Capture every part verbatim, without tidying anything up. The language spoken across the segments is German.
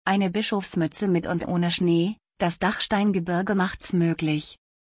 Eine Bischofsmütze mit und ohne Schnee, das Dachsteingebirge macht's möglich.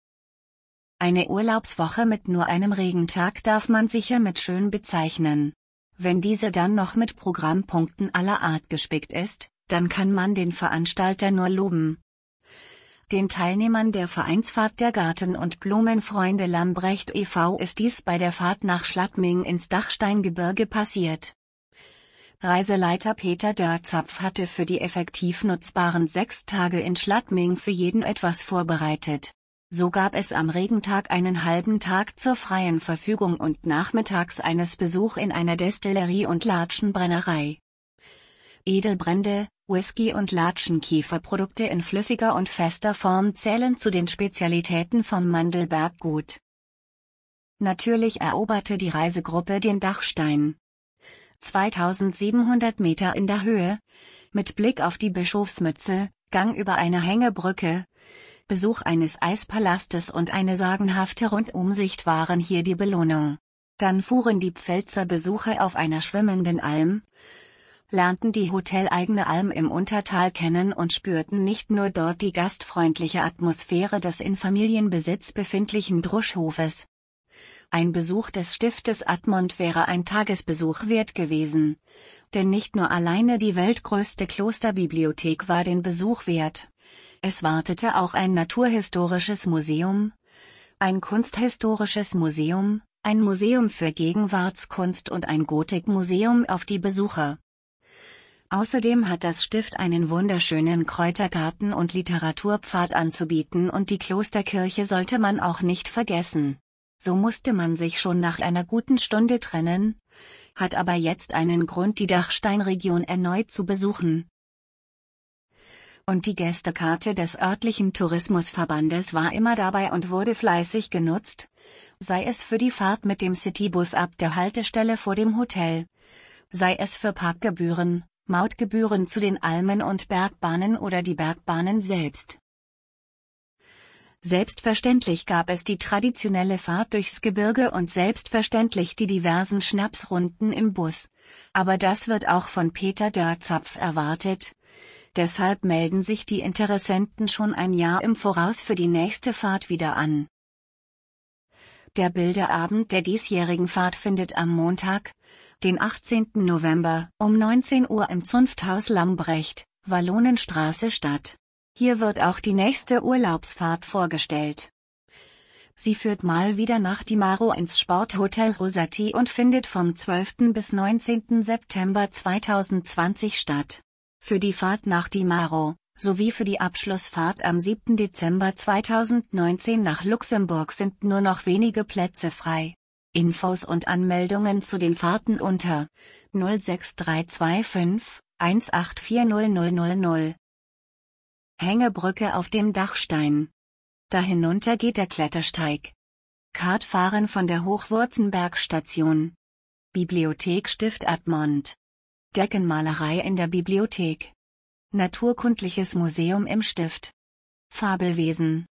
Eine Urlaubswoche mit nur einem Regentag darf man sicher mit schön bezeichnen. Wenn diese dann noch mit Programmpunkten aller Art gespickt ist, dann kann man den Veranstalter nur loben. Den Teilnehmern der Vereinsfahrt der Garten- und Blumenfreunde Lambrecht e V ist dies bei der Fahrt nach Schladming ins Dachsteingebirge passiert. Reiseleiter Peter Dörzapf hatte für die effektiv nutzbaren sechs Tage in Schladming für jeden etwas vorbereitet. So gab es am Regentag einen halben Tag zur freien Verfügung und nachmittags eines Besuch in einer Destillerie und Latschenbrennerei. Edelbrände, Whisky und Latschenkieferprodukte in flüssiger und fester Form zählen zu den Spezialitäten vom Mandelberg-Gut. Natürlich eroberte die Reisegruppe den Dachstein. zweitausendsiebenhundert Meter in der Höhe, mit Blick auf die Bischofsmütze, Gang über eine Hängebrücke, Besuch eines Eispalastes und eine sagenhafte Rundumsicht waren hier die Belohnung. Dann fuhren die Pfälzer Besucher auf einer schwimmenden Alm, lernten die hoteleigene Alm im Untertal kennen und spürten nicht nur dort die gastfreundliche Atmosphäre des in Familienbesitz befindlichen Druschhofes. Ein Besuch des Stiftes Admont wäre ein Tagesbesuch wert gewesen. Denn nicht nur alleine die weltgrößte Klosterbibliothek war den Besuch wert. Es wartete auch ein naturhistorisches Museum, ein kunsthistorisches Museum, ein Museum für Gegenwartskunst und ein Gotikmuseum auf die Besucher. Außerdem hat das Stift einen wunderschönen Kräutergarten und Literaturpfad anzubieten und die Klosterkirche sollte man auch nicht vergessen. So musste man sich schon nach einer guten Stunde trennen, hat aber jetzt einen Grund, die Dachsteinregion erneut zu besuchen. Und die Gästekarte des örtlichen Tourismusverbandes war immer dabei und wurde fleißig genutzt, sei es für die Fahrt mit dem Citybus ab der Haltestelle vor dem Hotel, sei es für Parkgebühren, Mautgebühren zu den Almen und Bergbahnen oder die Bergbahnen selbst. Selbstverständlich gab es die traditionelle Fahrt durchs Gebirge und selbstverständlich die diversen Schnapsrunden im Bus, aber das wird auch von Peter Dörzapf erwartet. Deshalb melden sich die Interessenten schon ein Jahr im Voraus für die nächste Fahrt wieder an. Der Bilderabend der diesjährigen Fahrt findet am Montag, den achtzehnten November, um neunzehn Uhr im Zunfthaus Lambrecht, Wallonenstraße statt. Hier wird auch die nächste Urlaubsfahrt vorgestellt. Sie führt mal wieder nach Dimaro ins Sporthotel Rosati und findet vom zwölften bis neunzehnten September zweitausendzwanzig statt. Für die Fahrt nach Dimaro, sowie für die Abschlussfahrt am siebten Dezember zweitausendneunzehn nach Luxemburg sind nur noch wenige Plätze frei. Infos und Anmeldungen zu den Fahrten unter null sechs drei zwei fünf eins acht vier null null null null. Hängebrücke auf dem Dachstein. Da hinunter geht der Klettersteig. Kartfahren von der Hochwurzenbergstation. Bibliothek Stift Admont. Deckenmalerei in der Bibliothek. Naturkundliches Museum im Stift. Fabelwesen.